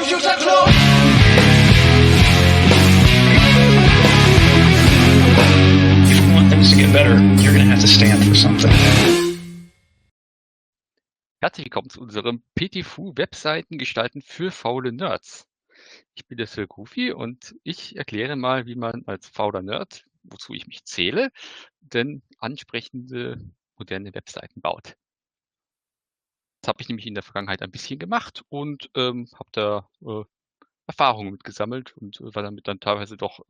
Computer Club. If you want things to get better, you're going to have to stand for something. Herzlich willkommen zu unserem PTFU Webseiten gestalten für faule Nerds. Ich bin der Phil Goofy und ich erkläre mal, wie man als fauler Nerd, wozu ich mich zähle, denn ansprechende moderne Webseiten baut. Das habe ich nämlich in der Vergangenheit ein bisschen gemacht und habe da Erfahrungen mit gesammelt und war damit dann teilweise doch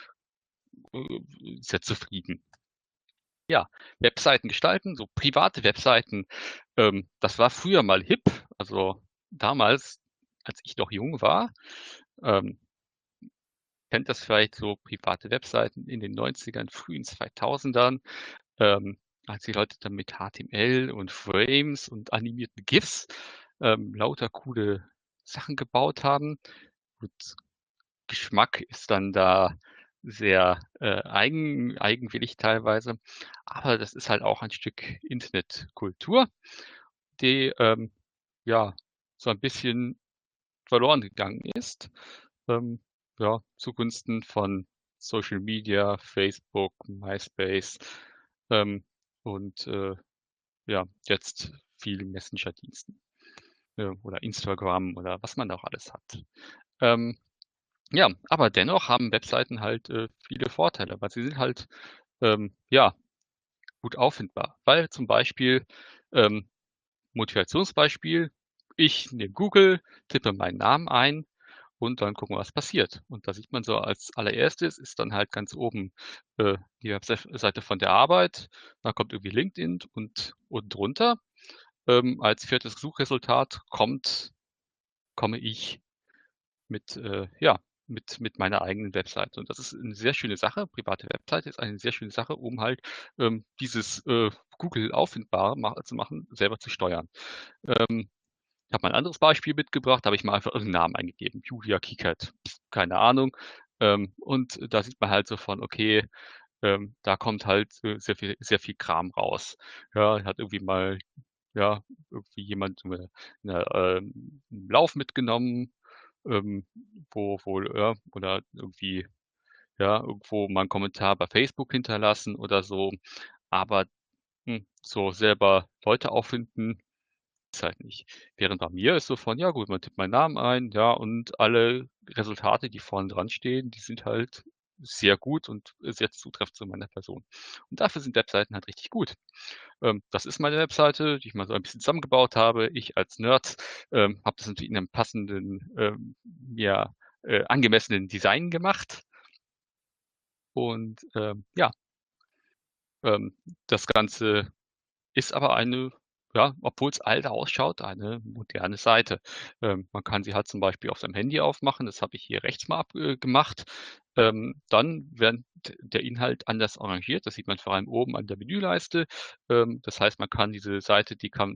sehr zufrieden. Ja, Webseiten gestalten, so private Webseiten, das war früher mal hip. Also damals, als ich noch jung war, ähm, kennt das vielleicht so private Webseiten in den 90ern, frühen 2000ern, als die Leute dann mit HTML und Frames und animierten GIFs lauter coole Sachen gebaut haben. Gut, Geschmack ist dann da sehr eigenwillig teilweise, aber das ist halt auch ein Stück Internetkultur, die ja so ein bisschen verloren gegangen ist, ja, zugunsten von Social Media, Facebook, MySpace und ja, jetzt vielen Messenger-Diensten oder Instagram oder was man da auch alles hat. Ja, aber dennoch haben Webseiten halt viele Vorteile, weil sie sind halt ja gut auffindbar. Weil zum Beispiel Motivationsbeispiel, ich nehme Google, tippe meinen Namen ein und dann gucken, was passiert. Und da sieht man so als allererstes ist dann halt ganz oben die Webseite von der Arbeit, dann kommt irgendwie LinkedIn und unten drunter als viertes Suchresultat komme ich mit ja, mit meiner eigenen Webseite. Und das ist eine sehr schöne Sache. Private Webseite ist eine sehr schöne Sache, um halt dieses Google auffindbar zu machen, selber zu steuern. Ich habe mal ein anderes Beispiel mitgebracht, da habe ich mal einfach irgendeinen Namen eingegeben. Julia Kiekert, keine Ahnung. Und da sieht man halt so von, okay, da kommt halt sehr viel Kram raus. Ja, hat irgendwie mal, ja, irgendwie jemand einen Lauf mitgenommen, ähm, wo ja, oder irgendwie, ja, irgendwo mal einen Kommentar bei Facebook hinterlassen oder so. Aber so selber Leute auffinden ist halt nicht. Während bei mir ist so von, ja gut, man tippt meinen Namen ein, ja, und alle Resultate, die vorne dran stehen, die sind halt sehr gut und sehr zutreffend zu meiner Person. Und dafür sind Webseiten halt richtig gut. Das ist meine Webseite, die ich mal so ein bisschen zusammengebaut habe. Ich als Nerd habe das natürlich in einem passenden, ja, angemessenen Design gemacht. Und ja, ähm, das Ganze ist aber eine, ja, obwohl es alt ausschaut, eine moderne Seite. Man kann sie halt zum Beispiel auf seinem Handy aufmachen. Das habe ich hier rechts mal gemacht. Dann wird der Inhalt anders arrangiert. Das sieht man vor allem oben an der Menüleiste. Das heißt, man kann diese Seite, die kann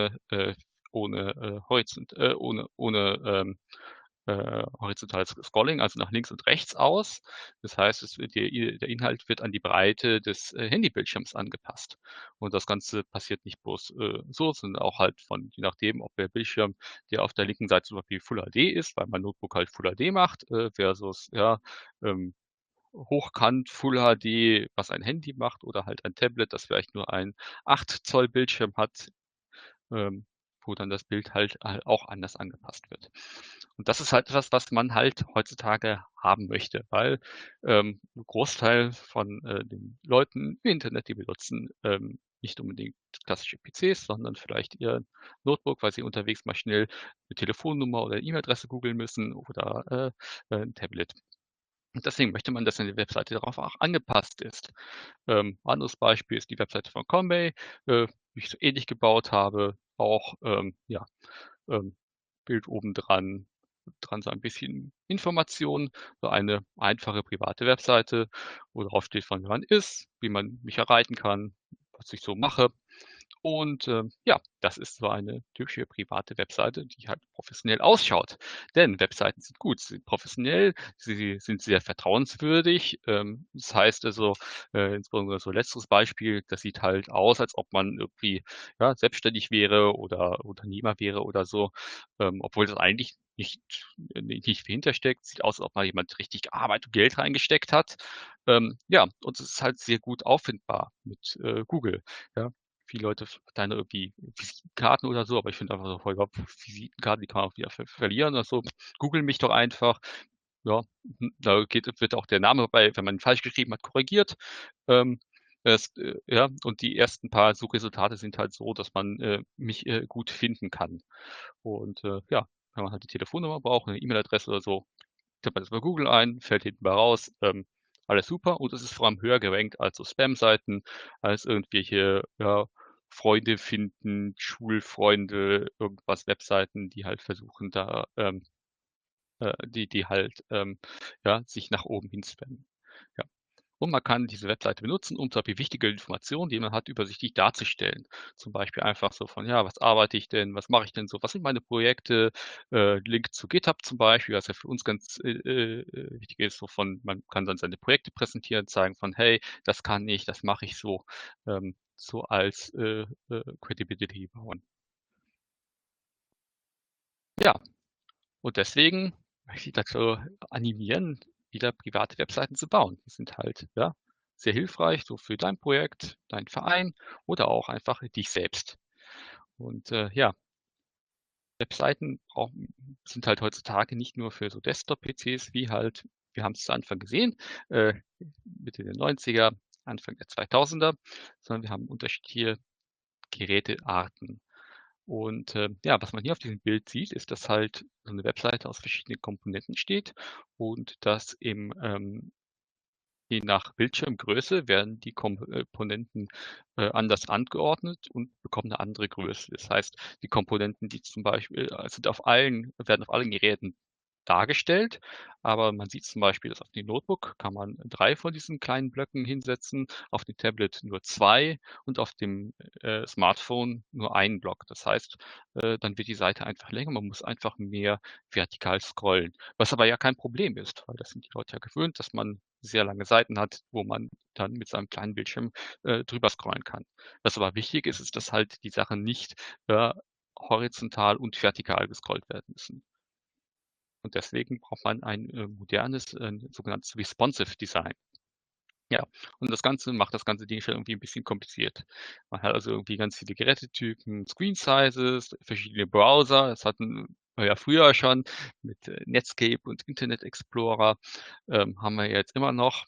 ohne horizontales Scrolling, also nach links und rechts aus. Das heißt, der Inhalt wird an die Breite des Handybildschirms angepasst. Und das Ganze passiert nicht bloß so, sondern auch halt je nachdem, ob der Bildschirm, der auf der linken Seite zum Beispiel Full HD ist, weil mein Notebook halt Full HD macht, versus ja, hochkant Full HD, was ein Handy macht, oder halt ein Tablet, das vielleicht nur ein 8 Zoll Bildschirm hat, ähm, wo dann das Bild halt auch anders angepasst wird. Und das ist halt etwas, was man halt heutzutage haben möchte, weil 'n Großteil von den Leuten im Internet, die benutzen nicht unbedingt klassische PCs, sondern vielleicht ihr Notebook, weil sie unterwegs mal schnell 'ne Telefonnummer oder E-Mail-Adresse googeln müssen oder 'n Tablet. Und deswegen möchte man, dass eine Webseite darauf auch angepasst ist. Anderes Beispiel ist die Webseite von Conway, die ich so ähnlich gebaut habe. Auch ja, ähm, Bild dran so ein bisschen Informationen, so eine einfache private Webseite, wo drauf steht, von wann ist, wie man mich erreichen kann, was ich so mache. Und ja, das ist so eine typische private Webseite, die halt professionell ausschaut. Denn Webseiten sind gut, sie sind professionell, sie sind sehr vertrauenswürdig. Das heißt also, insbesondere so letztes Beispiel, das sieht halt aus, als ob man irgendwie ja, selbstständig wäre oder Unternehmer wäre oder so, obwohl das eigentlich nicht viel hintersteckt. Sieht aus, als ob mal jemand richtig Arbeit und Geld reingesteckt hat. Ja, und es ist halt sehr gut auffindbar mit Google. Ja, viele Leute verteilen da irgendwie Visitenkarten oder so, aber ich finde einfach so voll Visitenkarten, die kann man auch wieder verlieren oder so. Google mich doch einfach. Ja, wird auch der Name bei, wenn man ihn falsch geschrieben hat, korrigiert. Ähm, ja, und die ersten paar Suchresultate sind halt so, dass man mich gut finden kann. Und ja, wenn man halt die Telefonnummer braucht, eine E-Mail-Adresse oder so, tippt man das bei Google ein, fällt hinten bei raus, alles super. Und es ist vor allem höher gerankt als so Spam-Seiten, als irgendwelche, ja, Freunde finden, Schulfreunde, irgendwas, Webseiten, die halt versuchen, da, die halt, ja, sich nach oben hin spammen. Ja. Und man kann diese Webseite benutzen, um zum Beispiel wichtige Informationen, die man hat, übersichtlich darzustellen. Zum Beispiel einfach so von, ja, was arbeite ich denn, was mache ich denn so, was sind meine Projekte, Link zu GitHub zum Beispiel, was ja für uns ganz wichtig ist, so von, man kann dann seine Projekte präsentieren, zeigen von, hey, das kann ich, das mache ich so, so als Credibility bauen. Ja, und deswegen möchte ich dazu animieren, wieder private Webseiten zu bauen. Die sind halt, ja, sehr hilfreich, so für dein Projekt, deinen Verein oder auch einfach dich selbst. Und ja, Webseiten sind halt heutzutage nicht nur für so Desktop-PCs wie halt, wir haben es zu Anfang gesehen, äh, Mitte der 90er, Anfang der 2000er, sondern wir haben unterschiedliche Gerätearten. Und ja, was man hier auf diesem Bild sieht, ist, dass halt so eine Webseite aus verschiedenen Komponenten steht und dass je nach Bildschirmgröße werden die Komponenten anders angeordnet und bekommen eine andere Größe. Das heißt, die Komponenten, die zum Beispiel werden auf allen Geräten dargestellt, aber man sieht zum Beispiel, dass auf dem Notebook kann man 3 von diesen kleinen Blöcken hinsetzen, auf dem Tablet nur 2 und auf dem Smartphone nur einen Block. Das heißt, dann wird die Seite einfach länger, man muss einfach mehr vertikal scrollen. Was aber ja kein Problem ist, weil das sind die Leute ja gewöhnt, dass man sehr lange Seiten hat, wo man dann mit seinem kleinen Bildschirm drüber scrollen kann. Was aber wichtig ist, ist, dass halt die Sachen nicht horizontal und vertikal gescrollt werden müssen. Und deswegen braucht man ein modernes, sogenanntes Responsive Design. Ja, und das Ganze macht das ganze Ding schon irgendwie ein bisschen kompliziert. Man hat also irgendwie ganz viele Gerätetypen, Screen Sizes, verschiedene Browser. Das hatten wir ja früher schon mit Netscape und Internet Explorer, haben wir jetzt immer noch.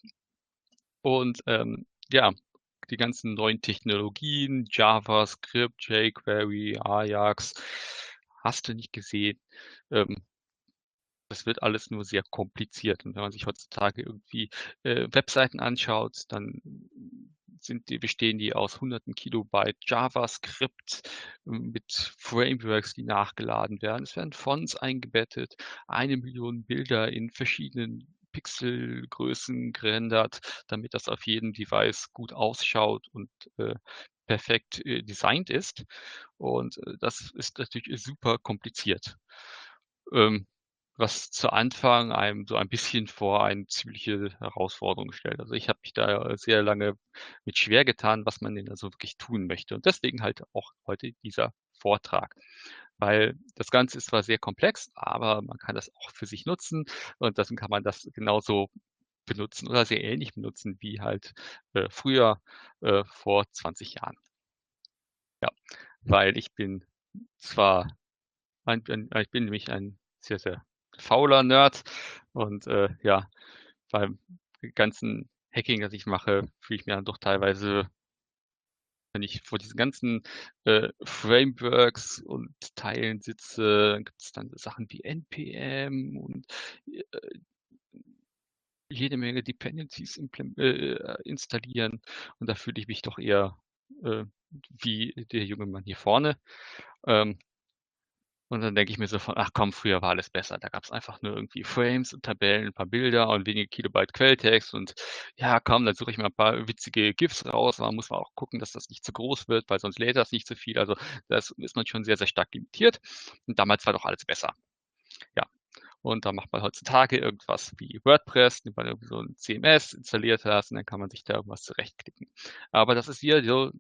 Und ja, die ganzen neuen Technologien, JavaScript, jQuery, Ajax, hast du nicht gesehen. Ähm, Das wird alles nur sehr kompliziert. Und wenn man sich heutzutage irgendwie Webseiten anschaut, dann bestehen die aus hunderten Kilobyte JavaScript mit Frameworks, die nachgeladen werden. Es werden Fonts eingebettet, 1 Million Bilder in verschiedenen Pixelgrößen gerendert, damit das auf jedem Device gut ausschaut und perfekt designt ist. Und das ist natürlich super kompliziert. Ähm, Was zu Anfang einem so ein bisschen vor eine ziemliche Herausforderung stellt. Also, ich habe mich da sehr lange mit schwer getan, was man denn da so wirklich tun möchte. Und deswegen halt auch heute dieser Vortrag. Weil das Ganze ist zwar sehr komplex, aber man kann das auch für sich nutzen und dann kann man das genauso benutzen oder sehr ähnlich benutzen wie halt früher vor 20 Jahren. Ja, weil ich bin zwar ich bin nämlich ein sehr, sehr fauler Nerd und ja, beim ganzen Hacking, das ich mache, fühle ich mich dann doch teilweise, wenn ich vor diesen ganzen Frameworks und Teilen sitze, dann gibt es dann so Sachen wie NPM und äh, jede Menge Dependencies installieren und da fühle ich mich doch eher äh, wie der junge Mann hier vorne. Ähm, Und dann denke ich mir so von, ach komm, früher war alles besser. Da gab es einfach nur irgendwie Frames und Tabellen, ein paar Bilder und wenige Kilobyte Quelltext und ja, komm, dann suche ich mal ein paar witzige GIFs raus. Man muss auch gucken, dass das nicht zu groß wird, weil sonst lädt das nicht zu viel. Also da ist man schon sehr, sehr stark limitiert. Und damals war doch alles besser. Ja. Und da macht man heutzutage irgendwas wie WordPress, nimmt man irgendwie so ein CMS, installiert das und dann kann man sich da irgendwas zurechtklicken. Aber das ist wieder so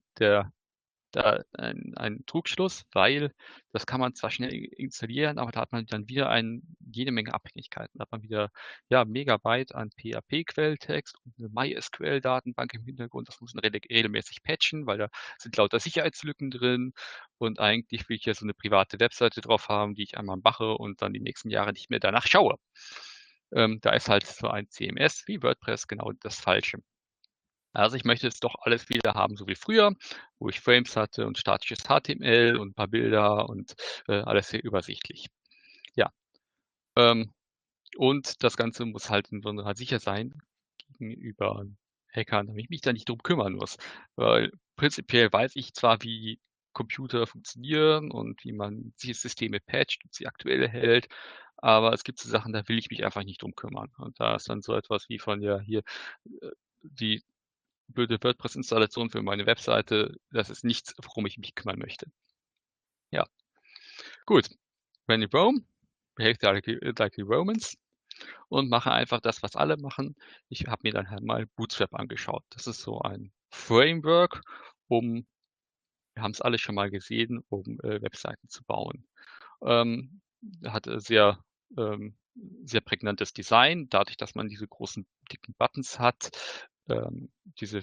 ein Trugschluss, weil das kann man zwar schnell installieren, aber da hat man dann wieder jede Menge Abhängigkeiten. Da hat man wieder ja, Megabyte an PHP-Quelltext und eine MySQL-Datenbank im Hintergrund. Das muss man regelmäßig patchen, weil da sind lauter Sicherheitslücken drin. Und eigentlich will ich ja so eine private Webseite drauf haben, die ich einmal mache und dann die nächsten Jahre nicht mehr danach schaue. Da ist halt so ein CMS wie WordPress genau das Falsche. Also ich möchte jetzt doch alles wieder haben, so wie früher, wo ich Frames hatte und statisches HTML und ein paar Bilder und alles sehr übersichtlich. Ja, ähm, und das Ganze muss halt sicher sein gegenüber Hackern, damit ich mich da nicht drum kümmern muss. Weil prinzipiell weiß ich zwar, wie Computer funktionieren und wie man die Systeme patcht und sie aktuell hält, aber es gibt so Sachen, da will ich mich einfach nicht drum kümmern. Und da ist dann so etwas wie von ja hier die blöde WordPress-Installation für meine Webseite, das ist nichts, worum ich mich kümmern möchte. Ja, gut. When in Rome, behave like the Romans und mache einfach das, was alle machen. Ich habe mir dann halt mal Bootstrap angeschaut. Das ist so ein Framework, wir haben es alle schon mal gesehen, um Webseiten zu bauen. Hat sehr prägnantes Design, dadurch, dass man diese großen, dicken Buttons hat, ähm, diese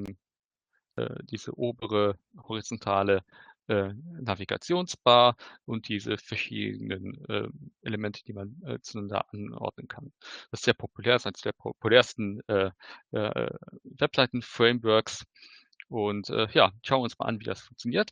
diese obere horizontale Navigationsbar und diese verschiedenen Elemente, die man zueinander anordnen kann. Das ist sehr populär, ist eines der populärsten Webseiten-Frameworks. Und ja, schauen wir uns mal an, wie das funktioniert.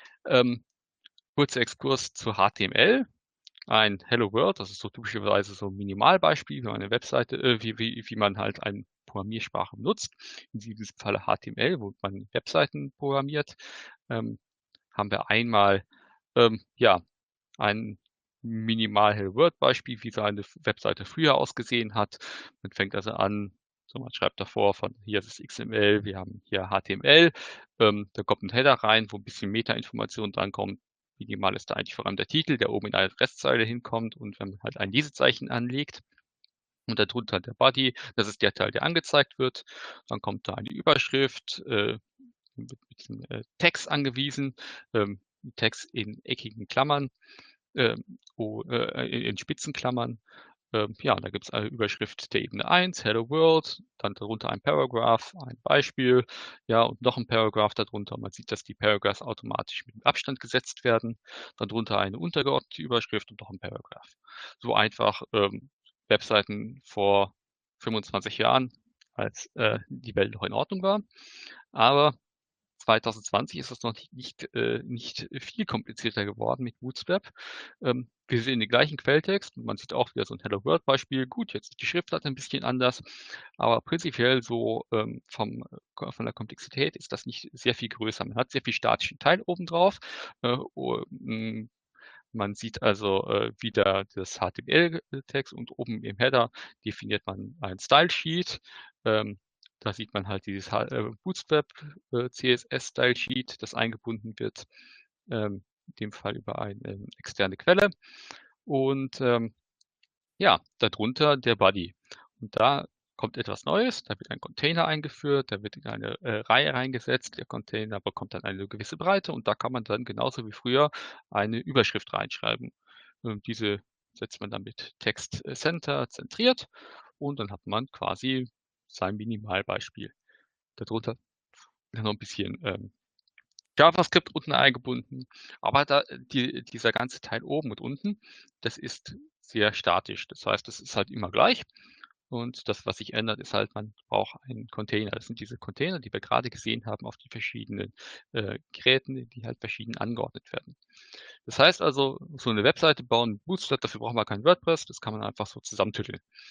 Kurzer Exkurs zu HTML. Ein Hello World, das ist so typischerweise so ein Minimalbeispiel, wie man eine Webseite, wie man halt eine Programmiersprache nutzt. In diesem Falle HTML, wo man Webseiten programmiert, haben wir einmal ja, ein minimal Hello World Beispiel, wie so eine Webseite früher ausgesehen hat. Man fängt also an, so man schreibt davor von hier ist das XML, wir haben hier HTML, da kommt ein Header rein, wo ein bisschen Metainformation drankommt. Minimal ist da eigentlich vor allem der Titel, der oben in eine Restzeile hinkommt und wenn man halt ein Lesezeichen anlegt und darunter der Body, das ist der Teil, der angezeigt wird, dann kommt da eine Überschrift, mit diesem Text angewiesen, Text in eckigen Klammern, in Spitzenklammern. Ja, da gibt es eine Überschrift der Ebene 1, Hello World, dann darunter ein Paragraph, ein Beispiel, ja, und noch ein Paragraph darunter. Man sieht, dass die Paragraphs automatisch mit Abstand gesetzt werden. Darunter eine untergeordnete Überschrift und noch ein Paragraph. So einfach Webseiten vor 25 Jahren, als die Welt noch in Ordnung war. Aber 2020 ist das noch nicht viel komplizierter geworden mit Bootstrap. Wir sehen den gleichen Quelltext und man sieht auch wieder so ein Hello World Beispiel. Gut, jetzt ist die Schriftart ein bisschen anders, aber prinzipiell so von der Komplexität ist das nicht sehr viel größer. Man hat sehr viel statischen Teil obendrauf. Man sieht also wieder das HTML-Text und oben im Header definiert man ein Style-Sheet. Da sieht man halt dieses Bootstrap CSS-Style-Sheet, das eingebunden wird, in dem Fall über eine externe Quelle. Und ja, darunter der Body. Und da kommt etwas Neues, da wird ein Container eingeführt, da wird in eine Reihe reingesetzt, der Container bekommt dann eine gewisse Breite und da kann man dann genauso wie früher eine Überschrift reinschreiben. Diese setzt man dann mit Text Center zentriert und dann hat man quasi sein Minimalbeispiel. Darunter noch ein bisschen JavaScript unten eingebunden, aber dieser ganze Teil oben und unten, das ist sehr statisch. Das heißt, das ist halt immer gleich und das, was sich ändert, ist halt, man braucht einen Container. Das sind diese Container, die wir gerade gesehen haben auf die verschiedenen Geräten, die halt verschieden angeordnet werden. Das heißt also, so eine Webseite bauen mit Bootstrap, dafür braucht man kein WordPress, das kann man einfach so zusammentütteln.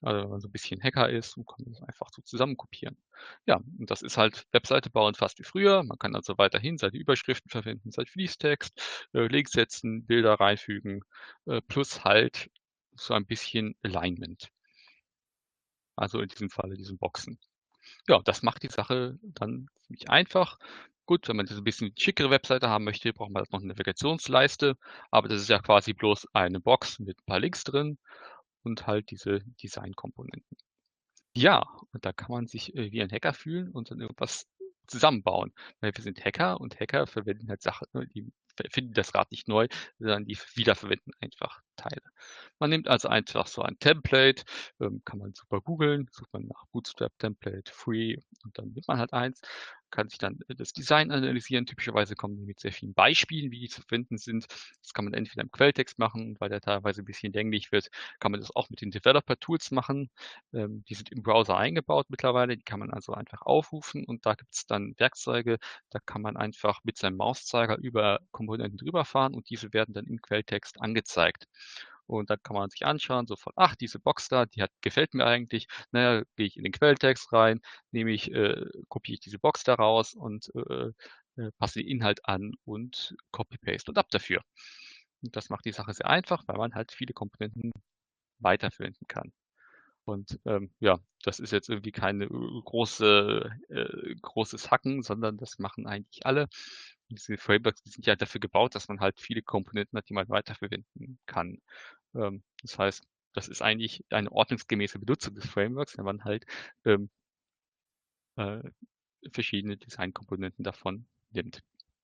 Also, wenn man so 'n bisschen Hacker ist, so kann man das einfach so zusammenkopieren. Ja, und das ist halt Webseite bauen fast wie früher. Man kann also weiterhin seine Überschriften verwenden, seinen Fließtext, Links setzen, Bilder reinfügen, plus halt so ein bisschen Alignment, also in diesem Falle diesen Boxen. Ja, das macht die Sache dann ziemlich einfach. Gut, wenn man so 'n bisschen schickere Webseite haben möchte, braucht man halt noch 'ne Navigationsleiste, aber das ist ja quasi bloß eine Box mit 'n paar Links drin und halt diese Designkomponenten. Ja, und da kann man sich, wie ein Hacker fühlen und dann irgendwas zusammenbauen. Weil wir sind Hacker und Hacker verwenden halt Sachen, ne, die erfinden das Rad nicht neu, sondern die wiederverwenden einfach Teile. Man nimmt also einfach so ein Template, kann man super googeln, sucht man nach Bootstrap Template Free und dann nimmt man halt eins, kann sich dann das Design analysieren. Typischerweise kommen die mit sehr vielen Beispielen, wie die zu finden sind. Das kann man entweder im Quelltext machen, weil der teilweise ein bisschen länglich wird, kann man das auch mit den Developer Tools machen. Die sind im Browser eingebaut mittlerweile, die kann man also einfach aufrufen und da gibt's dann Werkzeuge, da kann man einfach mit seinem Mauszeiger über Komponenten drüber fahren und diese werden dann im Quelltext angezeigt. Und dann kann man sich anschauen, so von: „Ach, diese Box da, die hat gefällt mir eigentlich. Na ja, gehe ich in den Quelltext rein, kopiere ich diese Box da raus und, passe den Inhalt an und Copy Paste und ab dafür.“ Und das macht die Sache sehr einfach, weil man halt viele Komponenten weiterverwenden kann. Und, ja, das ist jetzt irgendwie keine großes Hacken, sondern das machen eigentlich alle. Diese Frameworks, die sind ja dafür gebaut, dass man halt viele Komponenten hat, die man weiterverwenden kann. Das heißt, das ist eigentlich eine ordnungsgemäße Benutzung des Frameworks, wenn man halt, ähm, äh, verschiedene Designkomponenten davon nimmt.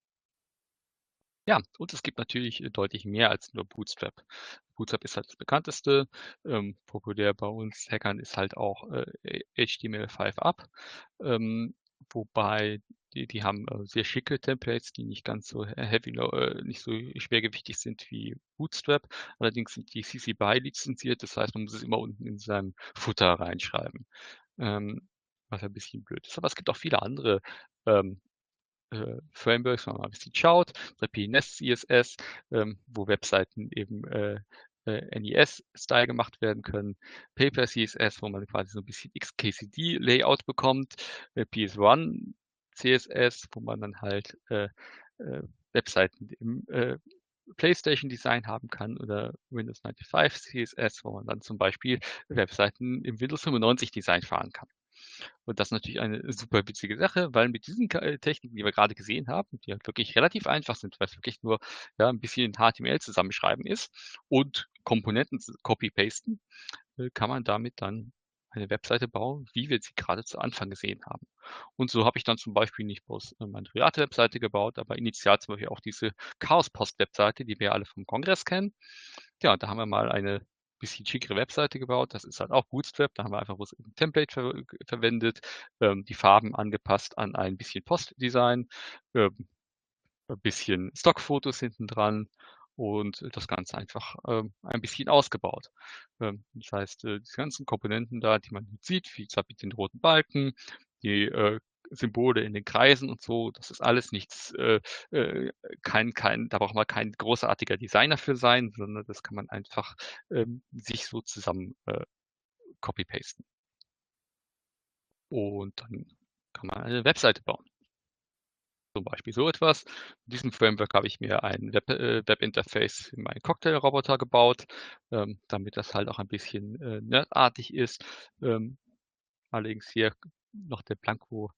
Ja, und es gibt natürlich, deutlich mehr als nur Bootstrap. Bootstrap ist halt das bekannteste. Populär bei uns Hackern ist halt auch, HTML5 ähm, wobei die haben, sehr schicke Templates, die nicht ganz so nicht so schwergewichtig sind wie Bootstrap. Allerdings sind die CC BY lizenziert, das heißt, man muss es immer unten in seinem Footer reinschreiben, ähm, was ein bisschen blöd ist. Aber es gibt auch viele andere, ähm, Frameworks, wenn man mal 'n bisschen schaut, zum Beispiel Nest CSS, wo Webseiten eben, NES-Style gemacht werden können. Paper CSS, wo man quasi so 'n bisschen XKCD-Layout bekommt. PS1 CSS, wo man dann halt, äh, Webseiten im, PlayStation-Design haben kann oder Windows 95 CSS, wo man dann zum Beispiel Webseiten im Windows 95-Design fahren kann. Und das ist natürlich eine super witzige Sache, weil mit diesen Techniken, die wir gerade gesehen haben, die halt wirklich relativ einfach sind, weil's wirklich nur, ja, 'n bisschen HTML zusammenschreiben ist und Komponenten copy pasten, kann man damit dann eine Webseite bauen, wie wir sie gerade zu Anfang gesehen haben. Und so habe ich dann zum Beispiel nicht bloß, meine private Webseite gebaut, aber initial zum Beispiel auch diese Chaospost-Webseite, die wir alle vom Kongress kennen. Ja, da haben wir mal eine bisschen schickere Webseite gebaut. Das ist halt auch Bootstrap. Da haben wir einfach bloß 'n Template verwendet, die Farben angepasst an ein bisschen Postdesign, ähm, ein bisschen Stockfotos hinten dran und das Ganze einfach, ein bisschen ausgebaut. Das heißt, diese ganzen Komponenten da, die man sieht, wie gesagt mit den roten Balken, die, Symbole in den Kreisen und so, das ist alles nichts, äh, da braucht man kein großartiger Designer für sein, sondern das kann man einfach, sich so zusammen, copy pasten. Und dann kann man eine Webseite bauen. Zum Beispiel so etwas. In diesem Framework habe ich mir ein Webinterface für meinen Cocktailroboter gebaut, damit das halt auch ein bisschen, nerdartig ist. Allerdings hier noch der Blanko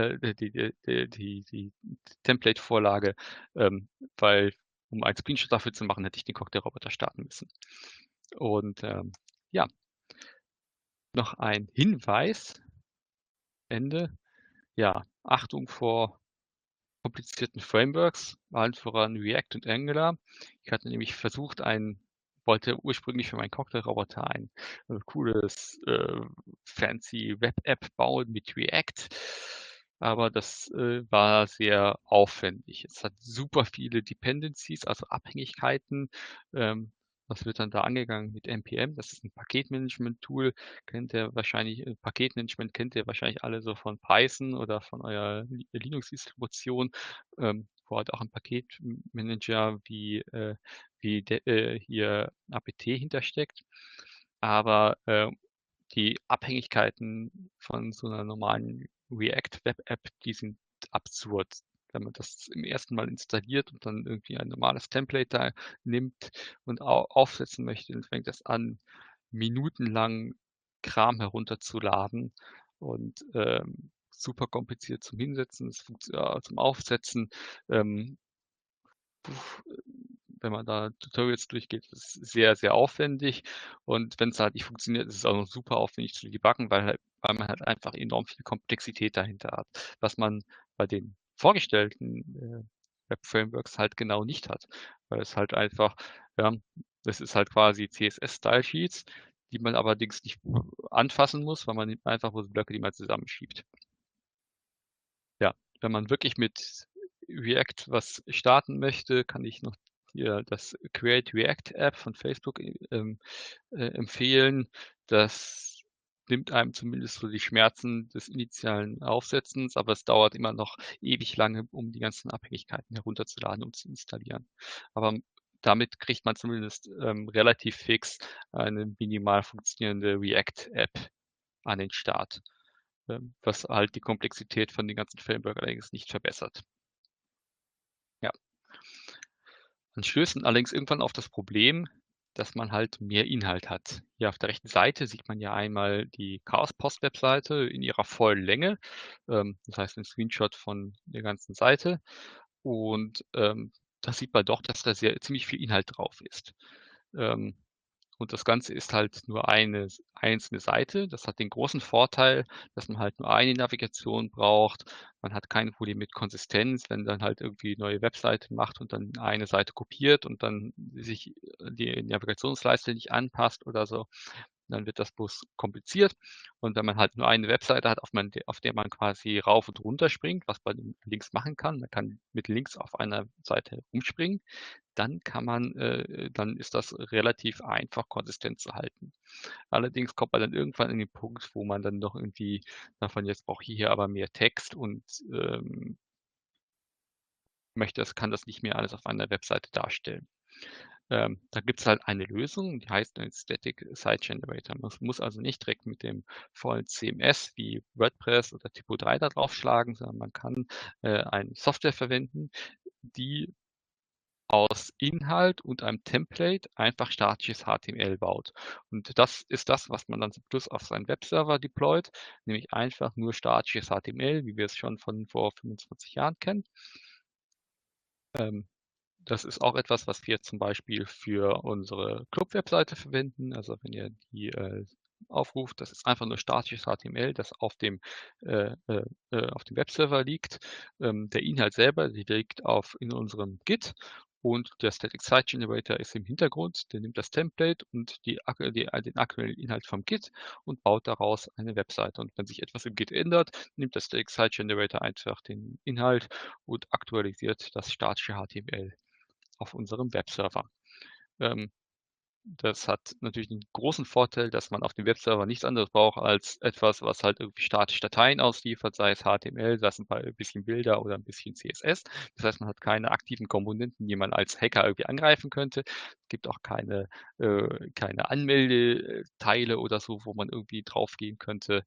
die Template-Vorlage, weil um einen Screenshot dafür zu machen, hätte ich den Cocktailroboter starten müssen. Und, ja, noch ein Hinweis, Ende. Ja, Achtung vor komplizierten Frameworks, allen voran React und Angular. Ich hatte nämlich versucht, wollte ursprünglich für meinen Cocktailroboter ein, cooles, fancy Web-App bauen mit React, aber das, war sehr aufwendig. Es hat super viele Dependencies, also Abhängigkeiten. Das wird dann da angegangen mit npm. Das ist 'n Paketmanagement-Tool, Paketmanagement kennt ihr wahrscheinlich alle so von Python oder von eurer Linux-Distribution, wo halt auch 'n Paketmanager wie hier apt hintersteckt. Aber, die Abhängigkeiten von so einer normalen React-Web-App, die sind absurd. Wenn man das im ersten Mal installiert und dann irgendwie ein normales Template da nimmt und aufsetzen möchte, dann fängt das an, minutenlang Kram herunterzuladen und super kompliziert zum Hinsetzen, zum Aufsetzen. Ähm, puh, wenn man da Tutorials durchgeht, ist es sehr, sehr aufwendig. Und wenn es halt nicht funktioniert, ist es auch noch super aufwendig zu debuggen, weil man halt einfach enorm viel Komplexität dahinter hat, was man bei den vorgestellten Web-Frameworks halt genau nicht hat. Weil es halt einfach, ja, das ist halt quasi CSS-Style-Sheets, die man allerdings nicht anfassen muss, weil man nimmt einfach bloß Blöcke, die man zusammenschiebt. Ja, wenn man wirklich mit React was starten möchte, kann ich noch hier das Create React App von Facebook empfehlen. Das nimmt einem zumindest so die Schmerzen des initialen Aufsetzens, aber es dauert immer noch ewig lange, um die ganzen Abhängigkeiten herunterzuladen und zu installieren. Aber damit kriegt man zumindest relativ fix eine minimal funktionierende React-App an den Start, was halt die Komplexität von den ganzen Framework allerdings nicht verbessert. Ja. Man stößt dann allerdings irgendwann auf das Problem, dass man halt mehr Inhalt hat. Hier auf der rechten Seite sieht man ja einmal die Chaos-Post-Webseite in ihrer vollen Länge. Das heißt, ein Screenshot von der ganzen Seite. Und da sieht man doch, dass da ziemlich viel Inhalt drauf ist. Ähm, und das Ganze ist halt nur eine einzelne Seite. Das hat den großen Vorteil, dass man halt nur eine Navigation braucht. Man hat kein Problem mit Konsistenz, wenn dann halt irgendwie neue Webseiten macht und dann eine Seite kopiert und dann sich die Navigationsleiste nicht anpasst oder so. Dann wird das bloß kompliziert. Und wenn man halt nur eine Webseite hat, auf der man quasi rauf und runter springt, was man links machen kann, man kann mit links auf einer Seite rumspringen, dann ist das relativ einfach konsistent zu halten. Allerdings kommt man dann irgendwann in den Punkt, wo man dann doch irgendwie davon jetzt brauche ich hier aber mehr Text und kann das nicht mehr alles auf einer Webseite darstellen. Da gibt es halt eine Lösung, die heißt ein Static Site Generator. Man muss also nicht direkt mit dem vollen CMS wie WordPress oder Typo3 da draufschlagen, sondern man kann eine Software verwenden, die aus Inhalt und einem Template einfach statisches HTML baut. Und das ist das, was man dann zum Schluss auf seinen Webserver deployt, nämlich einfach nur statisches HTML, wie wir es schon von vor 25 Jahren kennen. Das ist auch etwas, was wir zum Beispiel für unsere Club-Webseite verwenden. Also wenn ihr die aufruft, das ist einfach nur statisches HTML, das auf dem Webserver liegt. Der Inhalt selber, der liegt in unserem Git und der Static Site Generator ist im Hintergrund. Der nimmt das Template und den aktuellen Inhalt vom Git und baut daraus eine Webseite. Und wenn sich etwas im Git ändert, nimmt der Static Site Generator einfach den Inhalt und aktualisiert das statische HTML auf unserem Webserver. Das hat natürlich einen großen Vorteil, dass man auf dem Webserver nichts anderes braucht als etwas, was halt irgendwie statische Dateien ausliefert, sei es HTML, sei es ein bisschen Bilder oder ein bisschen CSS. Das heißt, man hat keine aktiven Komponenten, die man als Hacker irgendwie angreifen könnte. Es gibt auch keine Anmeldeteile oder so, wo man irgendwie draufgehen könnte.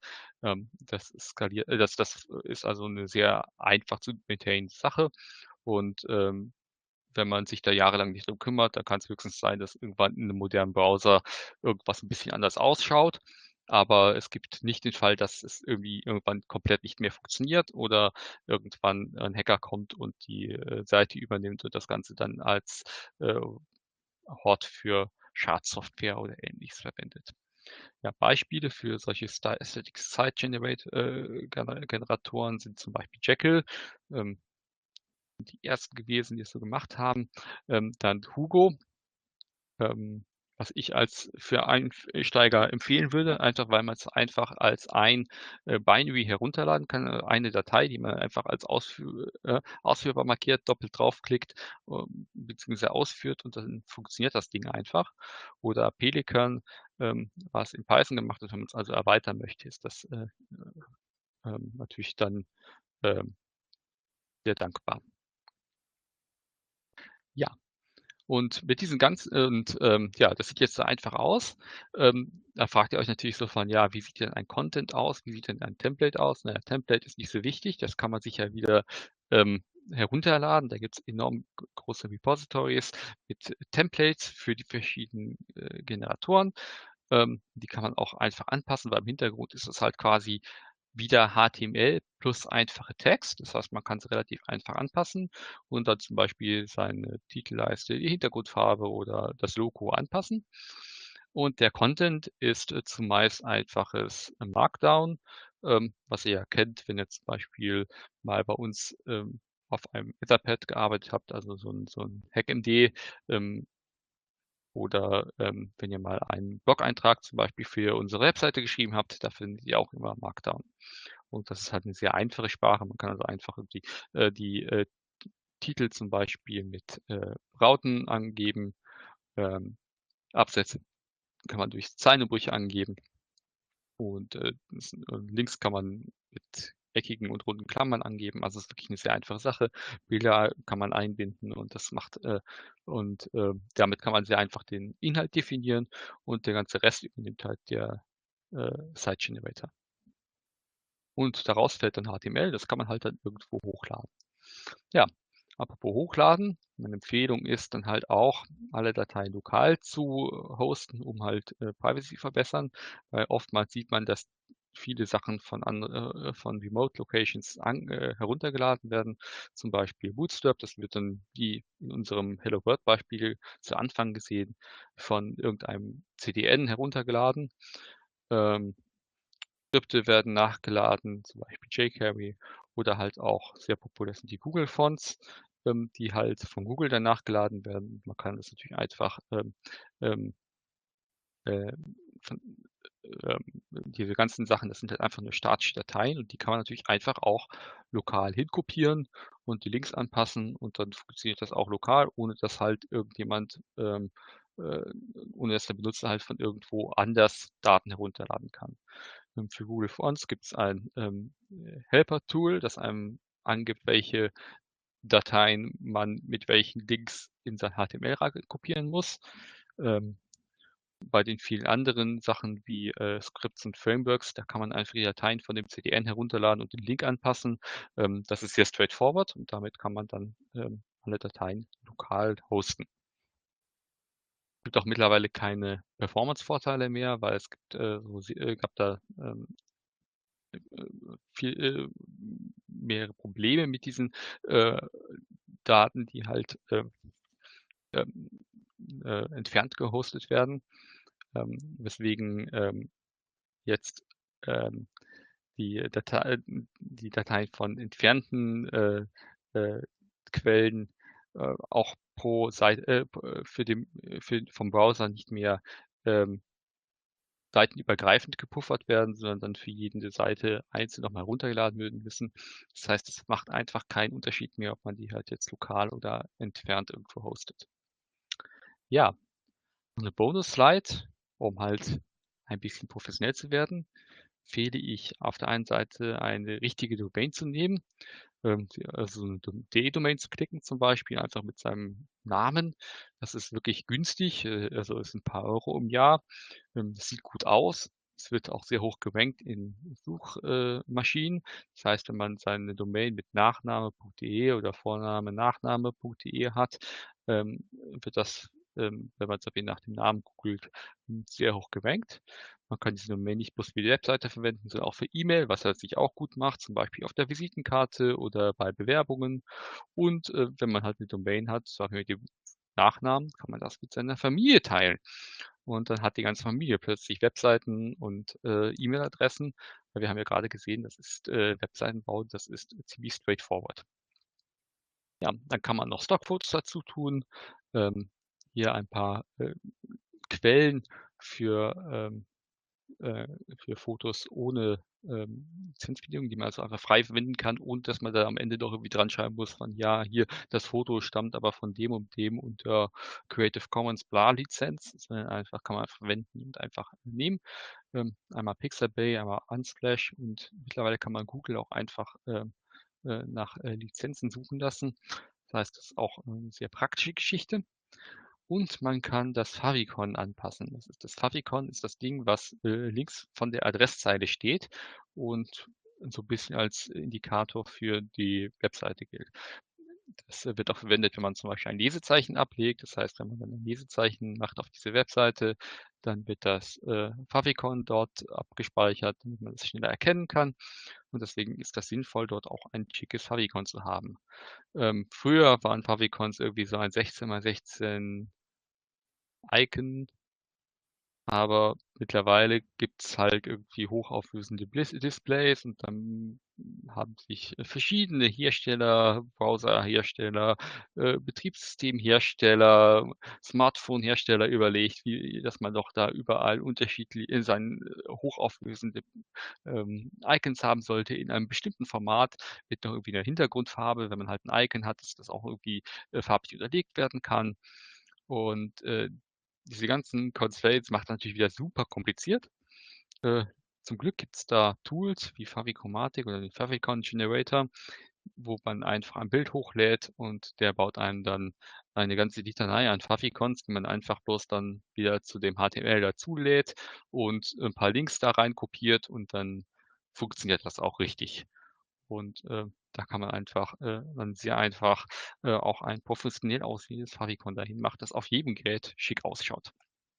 Das ist also eine sehr einfach zu maintainende Sache und wenn man sich da jahrelang nicht drum kümmert, dann kann es höchstens sein, dass irgendwann in 'nem modernen Browser irgendwas ein bisschen anders ausschaut. Aber es gibt nicht den Fall, dass es irgendwie irgendwann komplett nicht mehr funktioniert oder irgendwann ein Hacker kommt und die Seite übernimmt und das Ganze dann als äh, Hort für Schadsoftware oder Ähnliches verwendet. Ja, Beispiele für solche Static Site Generatoren sind zum Beispiel Jekyll. Ähm, die ersten gewesen, die es so gemacht haben. Dann Hugo, ähm, was ich als für Einsteiger empfehlen würde, einfach weil man es einfach als ein Binary herunterladen kann, eine Datei, die man einfach als ausführbar markiert, doppelt draufklickt, beziehungsweise ausführt und dann funktioniert das Ding einfach. Oder Pelikan, was in Python gemacht ist, wenn man es also erweitern möchte, ist das natürlich dann ähm, sehr dankbar. Ja. Und mit diesen ja, das sieht jetzt so einfach aus. Da fragt ihr euch natürlich so von: „Ja, wie sieht denn ein Content aus? Wie sieht denn ein Template aus?“ Na ja, Template ist nicht so wichtig, das kann man sich ja wieder, herunterladen. Da gibt's enorm große Repositories mit Templates für die verschiedenen, Generatoren. Die kann man auch einfach anpassen, weil im Hintergrund ist es halt quasi wieder HTML plus einfache Text. Das heißt, man kann es relativ einfach anpassen und dann zum Beispiel seine Titelleiste, die Hintergrundfarbe oder das Logo anpassen. Und der Content ist, zumeist einfaches Markdown, was ihr ja kennt, wenn ihr zum Beispiel mal bei uns, auf einem Etherpad gearbeitet habt, also so 'n HackMD, ähm, oder, wenn ihr mal einen Blog-Eintrag zum Beispiel für unsere Webseite geschrieben habt, da findet ihr auch immer Markdown. Und das ist halt 'ne sehr einfache Sprache. Man kann also einfach die Titel zum Beispiel mit, Rauten angeben, ähm, Absätze kann man durch Zeilenumbrüche angeben und, Links kann man mit eckigen und runden Klammern angeben. Also, es ist wirklich 'ne sehr einfache Sache. Bilder kann man einbinden und damit kann man sehr einfach den Inhalt definieren und der ganze Rest übernimmt halt der, Site Generator. Und daraus fällt dann HTML, das kann man halt dann irgendwo hochladen. Ja, apropos hochladen, meine Empfehlung ist dann halt auch, alle Dateien lokal zu hosten, um halt, Privacy verbessern, weil oftmals sieht man, dass viele Sachen von Remote Locations heruntergeladen werden, zum Beispiel Bootstrap. Das wird dann, wie in unserem Hello World Beispiel zu Anfang gesehen, von irgendeinem CDN heruntergeladen. Ähm Skripte werden nachgeladen, zum Beispiel jQuery oder halt auch sehr populär sind die Google Fonts, die halt von Google dann nachgeladen werden. Man kann das natürlich einfach, ähm, äh, von diese ganzen Sachen, das sind halt einfach nur statische Dateien und die kann man natürlich einfach auch lokal hinkopieren und die Links anpassen und dann funktioniert das auch lokal, äh ohne dass der Benutzer halt von irgendwo anders Daten herunterladen kann. Für Google Fonts gibt's ein, Helper-Tool, das einem angibt, welche Dateien man mit welchen Links in sein HTML kopieren muss. Ähm, Bei den vielen anderen Sachen wie, Scripts und Frameworks, da kann man einfach die Dateien von dem CDN herunterladen und den Link anpassen. Das ist sehr straightforward und damit kann man dann, alle Dateien lokal hosten. Gibt auch mittlerweile keine Performance-Vorteile mehr, weil es gibt, gab da, viel mehrere Probleme mit diesen, äh, Daten, die halt, ähm, entfernt gehostet werden, weswegen, jetzt, ähm, die Dateien von entfernten, äh, Quellen, auch pro Seite für den für vom Browser nicht mehr, ähm, seitenübergreifend gepuffert werden, sondern dann für jede Seite einzeln noch mal runtergeladen werden müssen. Das heißt, es macht einfach keinen Unterschied mehr, ob man die halt jetzt lokal oder entfernt irgendwo hostet. Ja, 'ne Bonus-Slide, um halt ein bisschen professionell zu werden, empfehle ich auf der einen Seite eine richtige Domain zu nehmen, also 'ne D-Domain zu klicken zum Beispiel, einfach mit seinem Namen. Das ist wirklich günstig, also ist 'n paar Euro im Jahr. Das sieht gut aus. Es wird auch sehr hoch gerankt in Suchmaschinen. Das heißt, wenn man seine Domain mit nachname.de oder Vorname-Nachname.de hat, wird das, wenn man zum Beispiel nach dem Namen googelt, sehr hoch gerankt. Man kann diese Domain nicht bloß für die Webseite verwenden, sondern auch für E-Mail, was er sich auch gut macht, zum Beispiel auf der Visitenkarte oder bei Bewerbungen. Und, wenn man halt 'ne Domain hat, sagen wir mit dem Nachnamen, kann man das mit seiner Familie teilen. Und dann hat die ganze Familie plötzlich Webseiten und, E-Mail-Adressen, weil wir haben ja grade gesehen, das ist Webseitenbau, das ist ziemlich straightforward. Ja, dann kann man noch Stockfotos dazu tun. Ähm, Hier ein paar, Quellen für, äh, für Fotos ohne, Lizenzbedingungen, die man also einfach frei verwenden kann, ohne dass man da am Ende doch irgendwie dran schreiben muss von: „Ja, hier, das Foto stammt aber von dem und dem unter Creative Commons bla Lizenz“, sondern einfach kann man verwenden und einfach nehmen. Einmal Pixabay, einmal Unsplash und mittlerweile kann man Google auch einfach, nach, Lizenzen suchen lassen. Das heißt, das ist auch 'ne sehr praktische Geschichte. und man kann das Favicon anpassen. Das Favicon ist das Ding, was links von der Adresszeile steht und so ein bisschen als Indikator für die Webseite gilt. Das wird auch verwendet, wenn man zum Beispiel ein Lesezeichen ablegt. Das heißt, wenn man dann ein Lesezeichen macht auf diese Webseite, dann wird das Favicon dort abgespeichert, damit man es schneller erkennen kann. Und deswegen ist das sinnvoll, dort auch ein schickes Favicon zu haben. Früher waren Favicons irgendwie so ein 16 mal 16 Icon, aber mittlerweile gibt's halt irgendwie hochauflösende Displays und dann haben sich verschiedene Hersteller, Browserhersteller, Betriebssystemhersteller, Smartphone-Hersteller überlegt, dass man doch da überall unterschiedlich in seinen hochauflösende Icons haben sollte in einem bestimmten Format mit noch irgendwie 'ner Hintergrundfarbe. Wenn man halt ein Icon hat, dass das auch irgendwie farblich unterlegt werden kann. Und diese ganzen Constraints macht natürlich wieder super kompliziert. Äh, Zum Glück gibt's da Tools wie Favicomatic oder den Favicon Generator, wo man einfach ein Bild hochlädt und der baut einem dann eine ganze Litanei an Favicons, die man einfach bloß dann wieder zu dem HTML dazulädt und ein paar Links da rein kopiert und dann funktioniert das auch richtig. Und da kann man einfach dann sehr einfach auch ein professionell aussehendes Favicon dahin macht, das auf jedem Gerät schick ausschaut.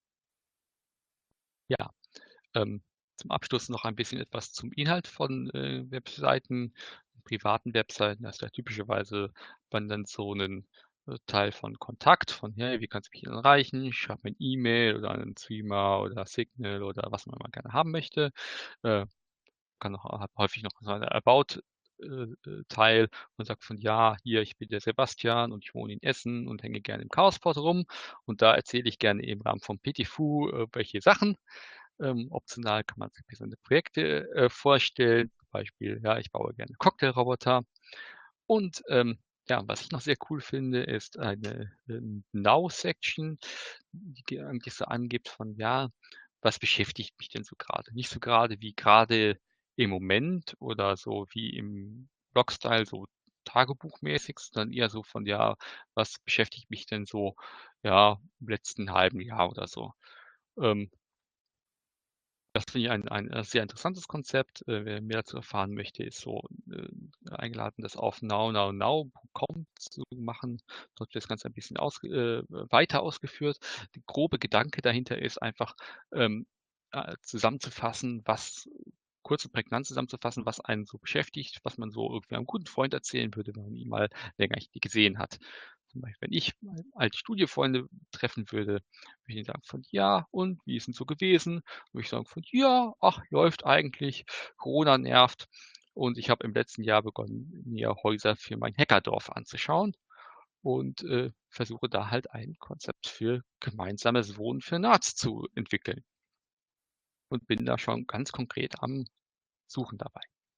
Ja, ähm, zum Abschluss noch ein bisschen etwas zum Inhalt von Webseiten, privaten Webseiten. Da ist ja typischerweise man dann so 'nen Teil von Kontakt, von: „Hey, wie kannst du mich denn erreichen? Schreib mir 'n E-Mail oder an Threema oder Signal“ oder was man immer gerne haben möchte. Äh, kann auch hat häufig noch so eine About Teil und sagt von: „Ja, hier, ich bin der Sebastian und ich wohne in Essen und hänge gerne im Chaosport rum und da erzähle ich gerne im Rahmen von Petit Fou welche Sachen.“ Optional kann man sich verschiedene Projekte vorstellen. Zum Beispiel, ja, ich baue gerne Cocktailroboter. Und ja, was ich noch sehr cool finde, ist eine Now-Section, die eigentlich so angibt von, ja, was beschäftigt mich denn so gerade? Nicht so gerade wie gerade im Moment oder so wie im Blog-Style, so tagebuchmäßig, sondern eher so von, ja, was beschäftigt mich denn so, ja, im letzten halben Jahr oder so. Ähm, Das finde ich ein sehr interessantes Konzept. Wer mehr dazu erfahren möchte, ist so eingeladen, das auf nownow.com zu machen. Dort wird das Ganze ein bisschen weiter ausgeführt. Der grobe Gedanke dahinter ist einfach, ähm, zusammenzufassen, was kurz und prägnant zusammenzufassen, was einen so beschäftigt, was man so irgendwie einem guten Freund erzählen würde, wenn man ihn mal länger nicht gesehen hat. Zum Beispiel, wenn ich mal alte Studienfreunde treffen würde, würde ich ihnen sagen von: „Ja, und wie ist 'n so gewesen?“ Würde ich sagen von: „Ja, ach, läuft eigentlich. Corona nervt und ich habe im letzten Jahr begonnen, mir Häuser für mein Hackerdorf anzuschauen und versuche da halt ein Konzept für gemeinsames Wohnen für Nerds zu entwickeln und bin da schon ganz konkret am Suchen dabei.“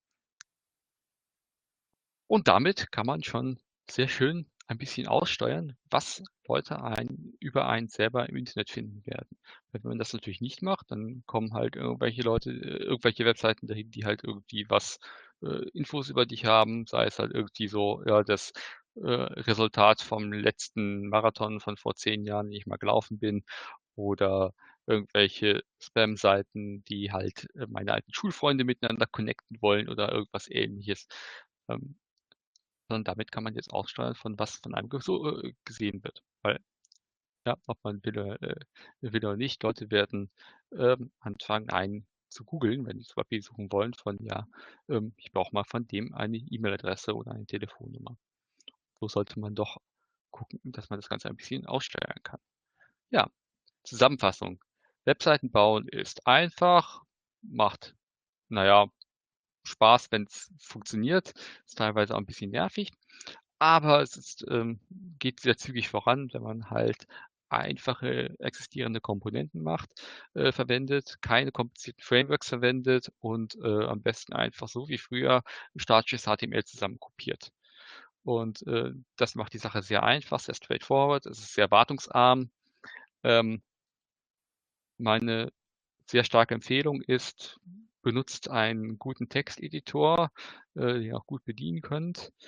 Und damit kann man schon sehr schön ein bisschen aussteuern, was Leute über einen selber im Internet finden werden. Weil wenn man das natürlich nicht macht, dann kommen halt irgendwelche Leute, irgendwelche Webseiten dahin, die halt irgendwie Infos über dich haben, sei es halt irgendwie so, ja, das Resultat vom letzten Marathon von vor 10 Jahren, den ich mal gelaufen bin, oder irgendwelche Spam-Seiten, die halt meine alten Schulfreunde miteinander connecten wollen oder irgendwas Ähnliches. Ähm, Sondern damit kann man jetzt aussteuern, von was von einem gesehen wird. Weil, ja, ob man will oder nicht, Leute werden anfangen, einen zu googeln, wenn sie zum Beispiel suchen wollen von, ja, ich brauche mal von dem eine E-Mail-Adresse oder eine Telefonnummer. So sollte man doch gucken, dass man das Ganze ein bisschen aussteuern kann. Ja, Zusammenfassung. Webseiten bauen ist einfach, macht, naja, Spaß, wenn es funktioniert, ist teilweise auch ein bisschen nervig. Aber geht sehr zügig voran, wenn man halt einfache existierende Komponenten verwendet, keine komplizierten Frameworks verwendet und am besten einfach so wie früher statisches HTML zusammenkopiert. Und das macht die Sache sehr einfach, sehr straightforward, es ist sehr wartungsarm. Ähm, Meine sehr starke Empfehlung ist, benutzt einen guten Texteditor, den ihr auch gut bedienen könnt.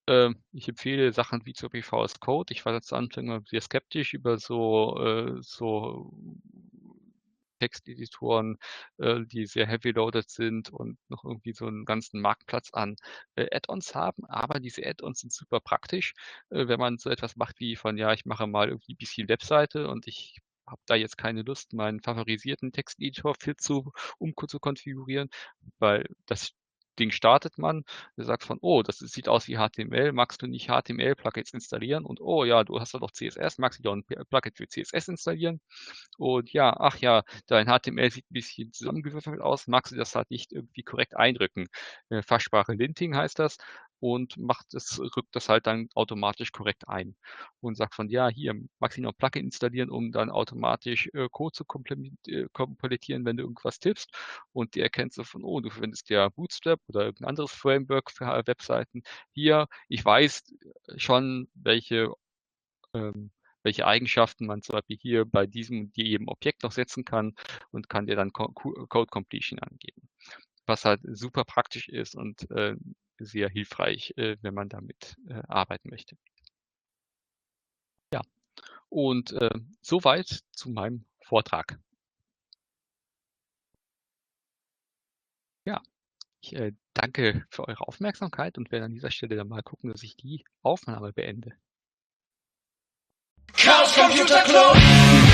Ich empfehle Sachen wie zum Beispiel VS Code. Ich war jetzt anfangs mal sehr skeptisch über so Texteditoren, die sehr heavy loaded sind und noch irgendwie so 'n ganzen Marktplatz an, Add-ons haben. Aber diese Add-ons sind super praktisch, wenn man so etwas macht wie von: „Ja, ich mache mal irgendwie bisschen Webseite und ich habe da jetzt keine Lust, meinen favorisierten Texteditor für zu konfigurieren“, weil das Ding startet man, der sagt von: „Oh, das sieht aus wie HTML. Magst du nicht HTML-Plugins installieren?“ Und: „Oh ja, du hast doch noch CSS. Magst du nicht auch 'n Plugin für CSS installieren?“ Und ja, ach ja, dein HTML sieht 'n bisschen zusammengewürfelt aus. Magst du das halt nicht irgendwie korrekt eindrücken? Fachsprache Linting heißt das und rückt das halt dann automatisch korrekt ein und sagt von: „Ja, hier, magst du noch 'n Plugin installieren, um dann automatisch, Code zu komplettieren, wenn du irgendwas tippst?“ Und die erkennt so von: „Oh, du verwendest ja Bootstrap oder irgend 'n anderes Framework für Webseiten. Hier, ich weiß schon, ähm, welche Eigenschaften man zum Beispiel hier bei diesem jedem Objekt noch setzen kann und kann dir dann Code Completion angeben.“ Was halt super praktisch ist und, sehr hilfreich, wenn man damit, arbeiten möchte. Ja, und, soweit zu meinem Vortrag. Ja, ich, danke für eure Aufmerksamkeit und werde an dieser Stelle dann mal gucken, dass ich die Aufnahme beende. Chaos Computer Club.